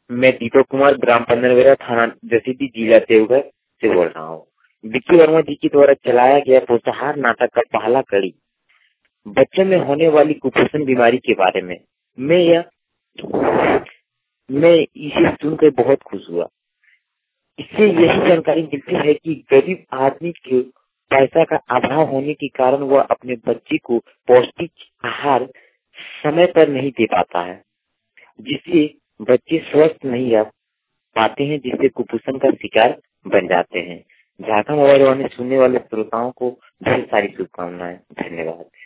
मैं दीपक कुमार, ग्राम पंदरवेरा, थाना जसीडीह, जिला देवघर से बोल रहा हूँ। विक्की वर्मा जी के द्वारा चलाया गया पोषाहार नाटक का पहला कड़ी बच्चों में होने वाली कुपोषण बीमारी के बारे में। मैं इसे सुनकर बहुत खुश हुआ। इससे यही जानकारी मिलती है कि गरीब आदमी के पैसा का अभाव होने के कारण वह अपने बच्चे को पौष्टिक आहार समय पर नहीं दे पाता है, जिससे बच्चे स्वस्थ नहीं रह पाते हैं, जिससे कुपोषण का शिकार बन जाते हैं। झारखंड मोबाइल वाणी सुनने वाले श्रोताओं को ढेर सारी शुभकामनाएं। धन्यवाद।